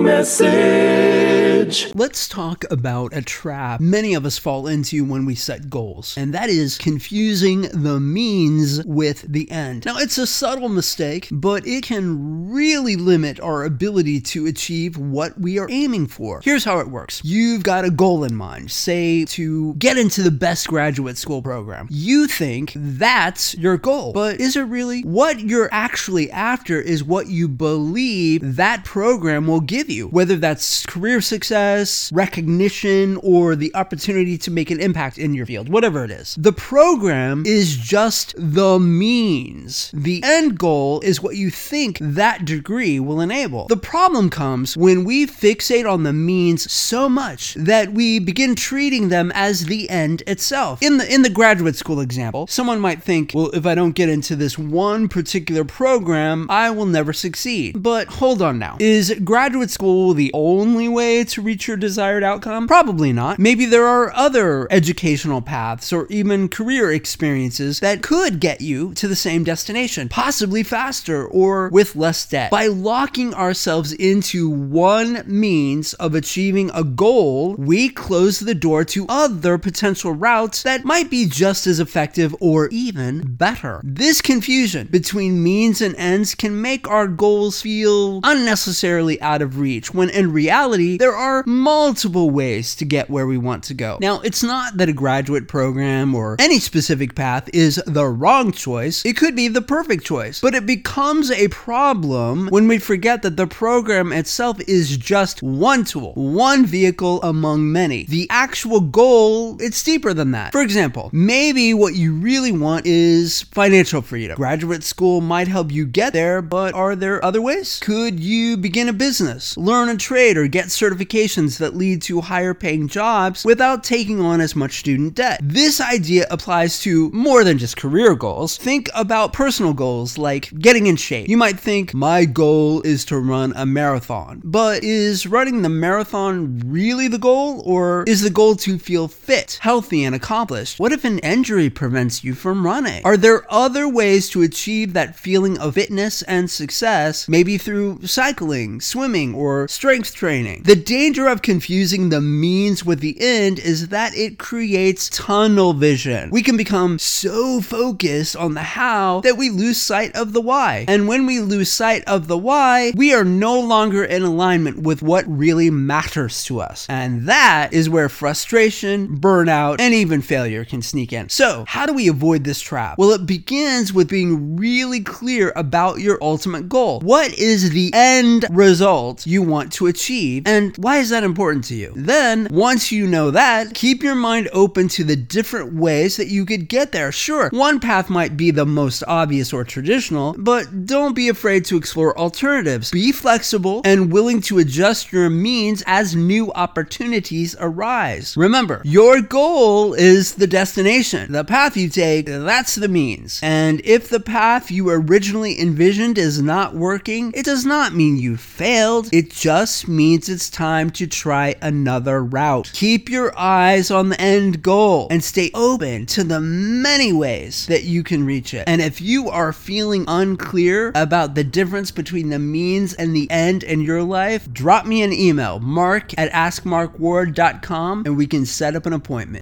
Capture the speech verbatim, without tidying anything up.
message. Let's talk about a trap many of us fall into when we set goals, and that is confusing the means with the end. Now, it's a subtle mistake, but it can really limit our ability to achieve what we are aiming for. Here's how it works. You've got a goal in mind, say to get into the best graduate school program. You think that's your goal, but is it really? What you're actually after is what you believe that program will give you, whether that's career success, recognition, or the opportunity to make an impact in your field, whatever it is. The program is just the means. The end goal is what you think that degree will enable. The problem comes when we fixate on the means so much that we begin treating them as the end itself. In the in the graduate school example, someone might think, well, if I don't get into this one particular program, I will never succeed. But hold on now. Is graduate school the only way to reach your desired outcome? Probably not. Maybe there are other educational paths or even career experiences that could get you to the same destination, possibly faster or with less debt. By locking ourselves into one means of achieving a goal, we close the door to other potential routes that might be just as effective or even better. This confusion between means and ends can make our goals feel unnecessarily out of reach, when in reality, there are multiple ways to get where we want to go. Now, it's not that a graduate program or any specific path is the wrong choice. It could be the perfect choice, but it becomes a problem when we forget that the program itself is just one tool, one vehicle among many. The actual goal, it's deeper than that. For example, maybe what you really want is financial freedom. Graduate school might help you get there, but are there other ways? Could you begin a business, learn a trade, or get certifications that lead to higher paying jobs without taking on as much student debt? This idea applies to more than just career goals. Think about personal goals like getting in shape. You might think, my goal is to run a marathon, but is running the marathon really the goal, or is the goal to feel fit, healthy, and accomplished? What if an injury prevents you from running? Are there other ways to achieve that feeling of fitness and success, maybe through cycling, swimming, or strength training? The danger of confusing the means with the end is that it creates tunnel vision. We can become so focused on the how that we lose sight of the why. And when we lose sight of the why, we are no longer in alignment with what really matters to us. And that is where frustration, burnout, and even failure can sneak in. So, how do we avoid this trap? Well, it begins with being really clear about your ultimate goal. What is the end result you want to achieve, and why is that important to you? Then, once you know that, keep your mind open to the different ways that you could get there. Sure, one path might be the most obvious or traditional, but don't be afraid to explore alternatives. Be flexible and willing to adjust your means as new opportunities arise. Remember, your goal is the destination. The path you take, that's the means. And if the path you originally envisioned is not working, it does not mean you failed. It just means it's time to try another route. Keep your eyes on the end goal and stay open to the many ways that you can reach it. And if you are feeling unclear about the difference between the means and the end in your life, drop me an email, mark at ask mark ward dot com, and we can set up an appointment.